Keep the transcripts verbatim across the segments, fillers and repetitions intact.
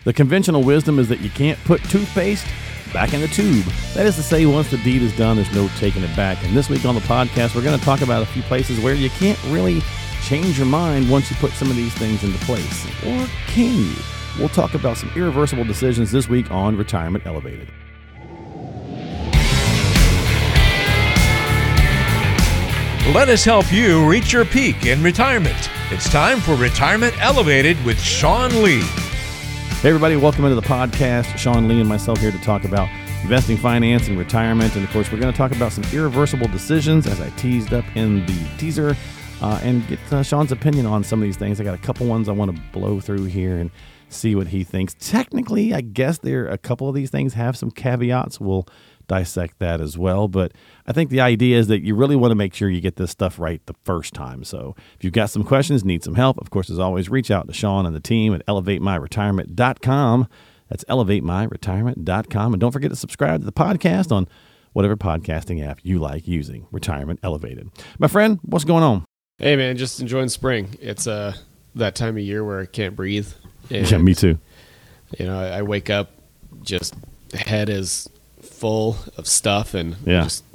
The conventional wisdom is that you can't put toothpaste back in the tube. That is to say, once the deed is done, there's no taking it back. And this week on the podcast, we're going to talk about a few places where you can't really change your mind once you put some of these things into place. Or can you? We'll talk about some irreversible decisions this week on Retirement Elevated. Let us help you reach your peak in retirement. It's time for Retirement Elevated with Sean Lee. Hey everybody, welcome into the podcast. Sean Lee and myself here to talk about investing, finance, and retirement. And of course, we're going to talk about some irreversible decisions as I teased up in the teaser uh, and get uh, Sean's opinion on some of these things. I got a couple ones I want to blow through here and see what he thinks. Technically, I guess there a couple of these things have some caveats. We'll dissect that as well. But I think the idea is that you really want to make sure you get this stuff right the first time. So if you've got some questions, need some help, of course, as always, reach out to Sean and the team at elevate my retirement dot com. That's elevate my retirement dot com. And don't forget to subscribe to the podcast on whatever podcasting app you like using. Retirement Elevated. My friend, what's going on? Hey, man, just enjoying spring. It's uh, that time of year where I can't breathe. And, yeah, me too. You know, I, I wake up, just head is full of stuff, and yeah. just,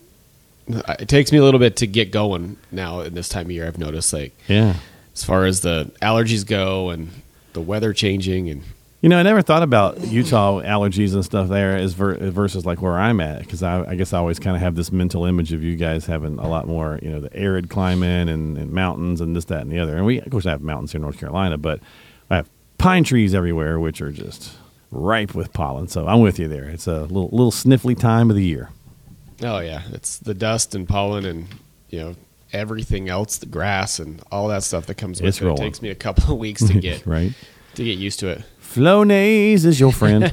it takes me a little bit to get going now in this time of year. I've noticed, like, yeah, as far as the allergies go and the weather changing, and you know, I never thought about Utah allergies and stuff there as ver- versus like where I'm at, because I, I guess I always kind of have this mental image of you guys having a lot more, you know, the arid climate and, and mountains and this, that, and the other. And we, of course, have mountains here in North Carolina, but I have pine trees everywhere, which are just ripe with pollen. So I'm with you there. It's a little little sniffly time of the year. oh yeah, it's the dust and pollen and, you know, everything else, the grass and all that stuff that comes with It's it. rolling. It takes me a couple of weeks to get right to get used to it. Flonase is your friend.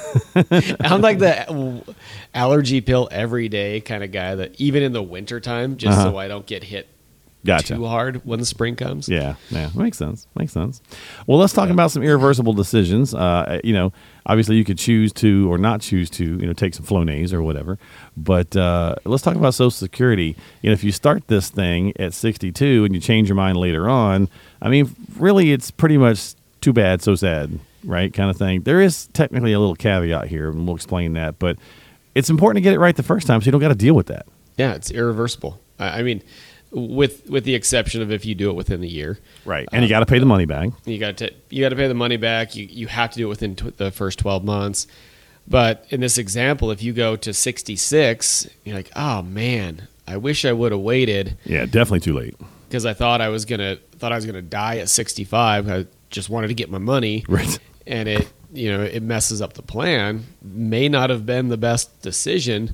I'm like the allergy pill every day kind of guy that even in the winter time, just Uh-huh. so I don't get hit Gotcha. too hard when the spring comes. Yeah, yeah, makes sense. Makes sense. Well, let's talk about some irreversible decisions. Uh, you know, obviously you could choose to or not choose to, you know, take some Flonase or whatever. But uh, let's talk about Social Security. You know, if you start this thing at sixty-two and you change your mind later on, I mean, really, it's pretty much too bad, so sad, right? Kind of thing. There is technically a little caveat here, and we'll explain that. But it's important to get it right the first time, so you don't got to deal with that. Yeah, it's irreversible. I, I mean. With with the exception of if you do it within the year, right? And you got to pay the money back. You got to you got to pay the money back. You you have to do it within tw- the first twelve months. But in this example, if you go to sixty-six, you're like, oh man, I wish I would have waited. Yeah, definitely too late. Because I thought I was gonna thought I was gonna die at sixty-five. I just wanted to get my money, right? And it you know it messes up the plan. May not have been the best decision.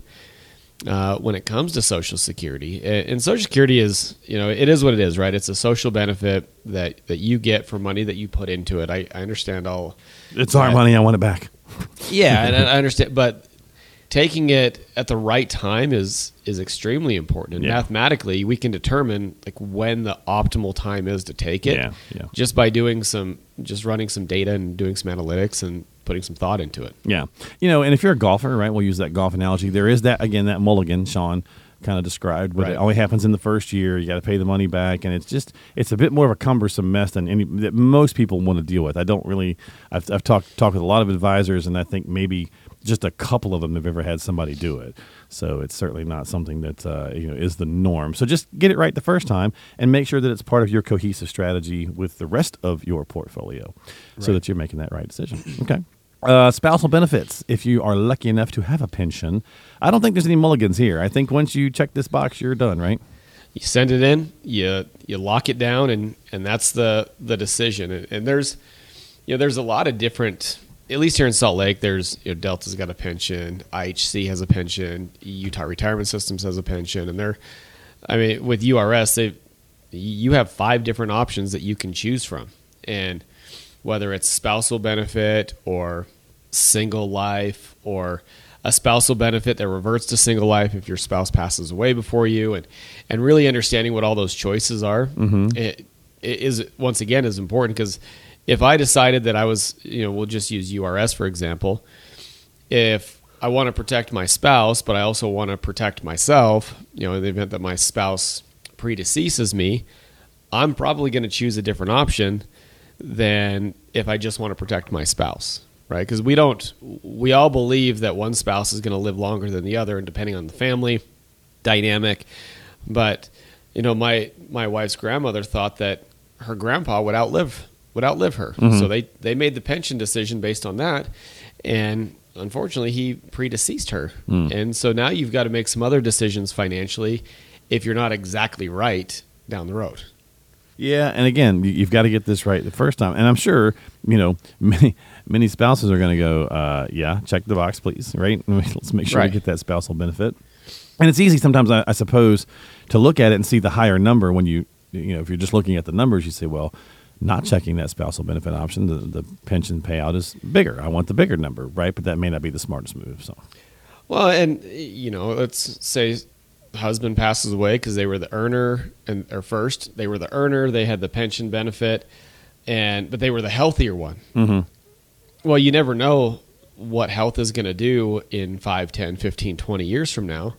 Uh, when it comes to Social Security. And Social Security is, you know, it is what it is, right? It's a social benefit that, that you get for money that you put into it. I, I understand all. It's our money. I want it back. Yeah, and I understand. But taking it at the right time is is extremely important. And yeah. mathematically, we can determine like when the optimal time is to take it. Yeah, yeah. Just by doing some, just running some data and doing some analytics and putting some thought into it. Yeah. You know, and if you're a golfer, right, we'll use that golf analogy. There is that, again, that mulligan Sean kind of described, but right. It only happens in the first year. You got to pay the money back, and it's just, it's a bit more of a cumbersome mess than any that most people want to deal with. I don't really, I've, I've talked talked with a lot of advisors, and I think maybe just a couple of them have ever had somebody do it. So it's certainly not something that uh, you know is the norm. So just get it right the first time and make sure that it's part of your cohesive strategy with the rest of your portfolio right. so that you're making that right decision. Okay. Uh, spousal benefits, if you are lucky enough to have a pension. I don't think there's any mulligans here. I think once you check this box, you're done, right? You send it in, you you lock it down, and, and that's the, the decision. And, and there's you know there's a lot of different, at least here in Salt Lake, there's you know, Delta's got a pension, I H C has a pension, Utah Retirement Systems has a pension, and they're, I mean, with U R S, they you have five different options that you can choose from, and whether it's spousal benefit or single life or a spousal benefit that reverts to single life if your spouse passes away before you, and, and really understanding what all those choices are mm-hmm. it, it is once again is important, because if I decided that I was, you know, we'll just use U R S for example, if I want to protect my spouse, but I also want to protect myself, you know, in the event that my spouse predeceases me, I'm probably going to choose a different option than if I just want to protect my spouse. right? Because we don't, we all believe that one spouse is going to live longer than the other, and depending on the family dynamic. But you know, my my wife's grandmother thought that her grandpa would outlive would outlive her, mm-hmm. so they they made the pension decision based on that, and unfortunately, he predeceased her, mm. and so now you've got to make some other decisions financially if you're not exactly right down the road. Yeah, and again, you've got to get this right the first time. And I'm sure, you know, many many spouses are going to go, uh, yeah, check the box, please, right? Let's make sure right. we get that spousal benefit. And it's easy sometimes, I, I suppose, to look at it and see the higher number when you, you know, if you're just looking at the numbers, you say, well, not checking that spousal benefit option, the, the pension payout is bigger. I want the bigger number, right? But that may not be the smartest move. So, well, and, you know, let's say husband passes away because they were the earner and or first they were the earner, they had the pension benefit, and but they were the healthier one. Mm-hmm. Well, you never know what health is going to do in five, ten, fifteen, twenty years from now.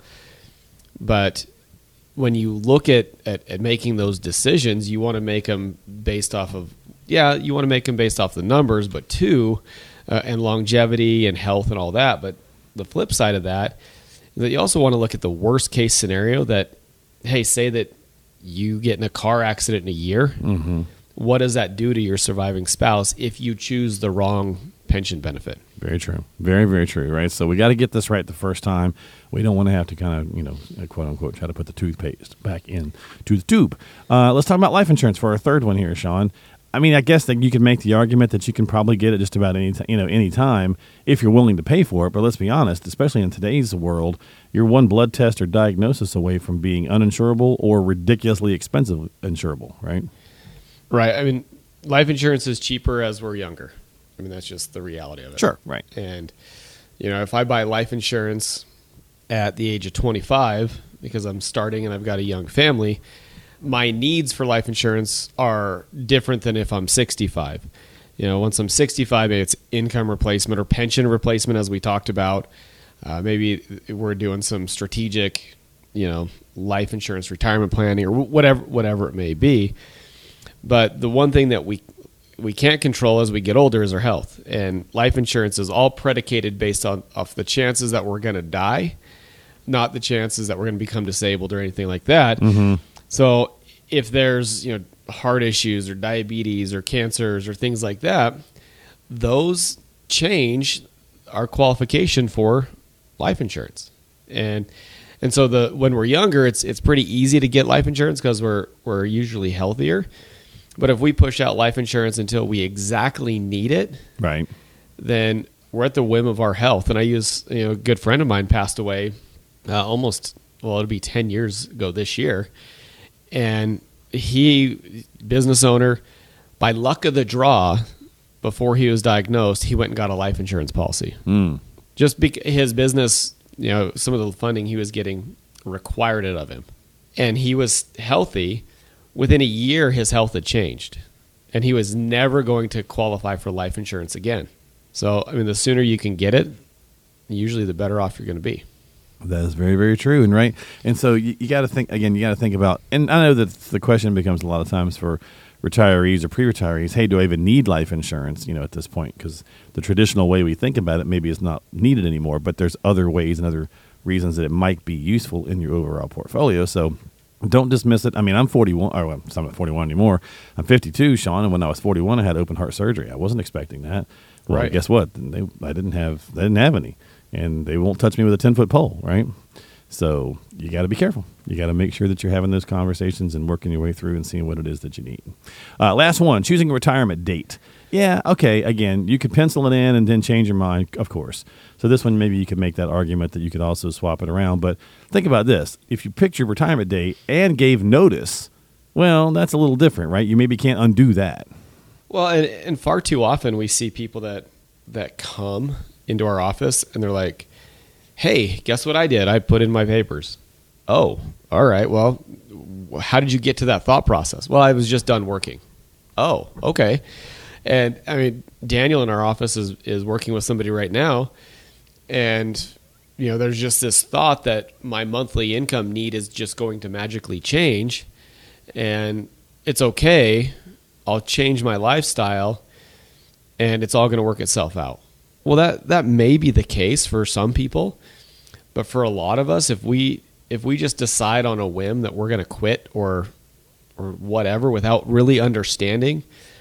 But when you look at, at, at making those decisions, you want to make them based off of, yeah, you want to make them based off the numbers, but two, uh, and longevity and health and all that. But the flip side of that, that you also want to look at the worst case scenario that, hey, say that you get in a car accident in a year. Mm-hmm. What does that do to your surviving spouse if you choose the wrong pension benefit? Very true. Very, very true, right? So we got to get this right the first time. We don't want to have to kind of, you know, quote unquote, try to put the toothpaste back in to the tube. Uh, let's talk about life insurance for our third one here, Sean. I mean, I guess that you could make the argument that you can probably get it just about any, t- you know, any time if you're willing to pay for it. But let's be honest, especially in today's world, you're one blood test or diagnosis away from being uninsurable or ridiculously expensive insurable, right? Right. I mean, life insurance is cheaper as we're younger. I mean, that's just the reality of it. Sure. Right. And, you know, if I buy life insurance at the age of twenty-five because I'm starting and I've got a young family, my needs for life insurance are different than if I'm sixty-five. You know, once I'm sixty-five, maybe it's income replacement or pension replacement, as we talked about. Uh, maybe we're doing some strategic, you know, life insurance retirement planning or whatever, whatever it may be. But the one thing that we we can't control as we get older is our health. And life insurance is all predicated based on off the chances that we're going to die, not the chances that we're going to become disabled or anything like that. Mm-hmm. So if there's, you know, heart issues or diabetes or cancers or things like that, those change our qualification for life insurance. And and so the when we're younger, it's it's pretty easy to get life insurance because we're we're usually healthier. But if we push out life insurance until we exactly need it, right, then we're at the whim of our health. And I use, you know, a good friend of mine passed away uh, almost, well, it'll be ten years ago this year. And he, business owner, by luck of the draw, before he was diagnosed, he went and got a life insurance policy. Mm. Just because his business, you know, some of the funding he was getting required it of him. And he was healthy. Within a year, his health had changed, and he was never going to qualify for life insurance again. So, I mean, the sooner you can get it, usually the better off you're going to be. That is very, very true. And right. And so you, you got to think, again, you got to think about, and I know that the question becomes a lot of times for retirees or pre-retirees, hey, do I even need life insurance, you know, at this point? Because the traditional way we think about it maybe is not needed anymore, but there's other ways and other reasons that it might be useful in your overall portfolio. So don't dismiss it. I mean, I'm forty-one, or well, I'm not forty-one anymore. I'm fifty-two, Sean, and when I was forty-one, I had open heart surgery. I wasn't expecting that. Well, right. Guess what? They, I didn't have, they didn't have any, and they won't touch me with a ten-foot pole, right? So you got to be careful. You got to make sure that you're having those conversations and working your way through and seeing what it is that you need. Uh, last one, choosing a retirement date. Yeah, okay, again, you could pencil it in and then change your mind, of course. So this one, maybe you could make that argument that you could also swap it around. But think about this. If you picked your retirement date and gave notice, well, that's a little different, right? You maybe can't undo that. Well, and, and far too often we see people that, that come into our office and they're like, hey, guess what I did? I put in my papers. Oh, all right. Well, how did you get to that thought process? Well, I was just done working. Oh, okay. And I mean, Daniel in our office is, is working with somebody right now. And, you know, there's just this thought that my monthly income need is just going to magically change. And it's okay. I'll change my lifestyle and it's all going to work itself out. Well, that that may be the case for some people, but for a lot of us, if we if we just decide on a whim that we're going to quit or or whatever without really understanding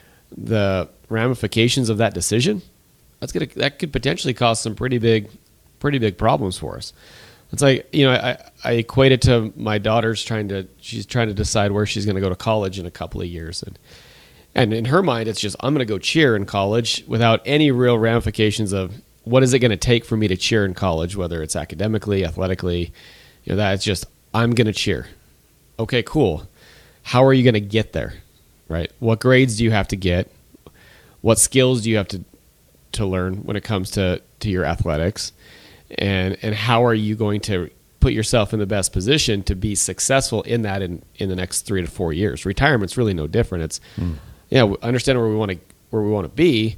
the ramifications of that decision, that's gonna that could potentially cause some pretty big pretty big problems for us. It's like, you know, I, I equate it to my daughter's trying to she's trying to decide where she's going to go to college in a couple of years, and and in her mind it's just, I'm going to go cheer in college without any real ramifications of what is it going to take for me to cheer in college, whether it's academically, athletically, you know, that's just, I'm going to cheer. Okay, cool. How are you going to get there? Right? What grades do you have to get? What skills do you have to to learn when it comes to, to your athletics? And and how are you going to put yourself in the best position to be successful in that in, in the next three to four years? Retirement's really no different. It's mm. yeah, we understand where we want to where we want to be,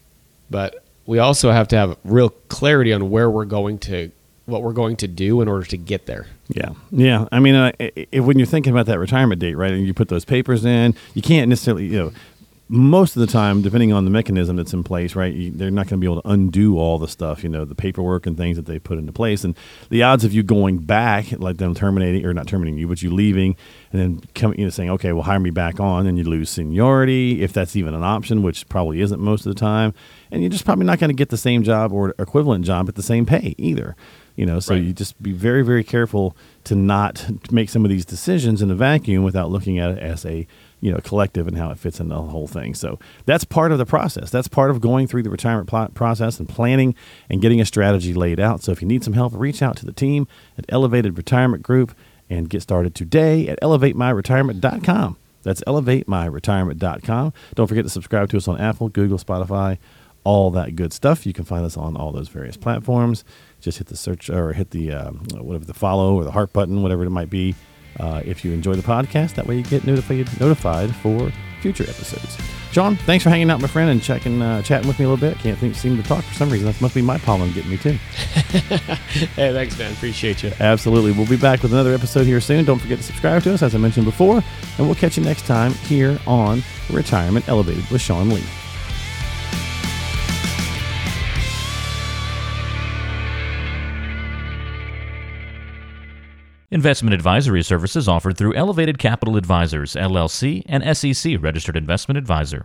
but we also have to have real clarity on where we're going to what we're going to do in order to get there. Yeah. Yeah. I mean, uh, if, when you're thinking about that retirement date, right, and you put those papers in, you can't necessarily, you know, most of the time, depending on the mechanism that's in place, right, you, they're not going to be able to undo all the stuff, you know, the paperwork and things that they put into place. And the odds of you going back, like them terminating, or not terminating you, but you leaving and then coming, you know, saying, okay, well, hire me back on, and you lose seniority, if that's even an option, which probably isn't most of the time. And you're just probably not going to get the same job or equivalent job at the same pay either. You know, so right. You just be very, very careful to not make some of these decisions in a vacuum without looking at it as a, you know, collective and how it fits in the whole thing. So that's part of the process. That's part of going through the retirement pl- process and planning and getting a strategy laid out. So if you need some help, reach out to the team at Elevated Retirement Group and get started today at elevate my retirement dot com. That's elevate my retirement dot com. Don't forget to subscribe to us on Apple, Google, Spotify, all that good stuff. You can find us on all those various platforms. Just hit the search or hit the um, whatever the follow or the heart button, whatever it might be. Uh, if you enjoy the podcast, that way you get notified notified for future episodes. Sean, thanks for hanging out, my friend, and checking, uh, chatting with me a little bit. Can't think, seem to talk for some reason. That must be my pollen getting me too. Hey, thanks, man. Appreciate you. Absolutely. We'll be back with another episode here soon. Don't forget to subscribe to us, as I mentioned before, and we'll catch you next time here on Retirement Elevated with Sean Lee. Investment advisory services offered through Elevated Capital Advisors, L L C, and S E C registered investment advisor.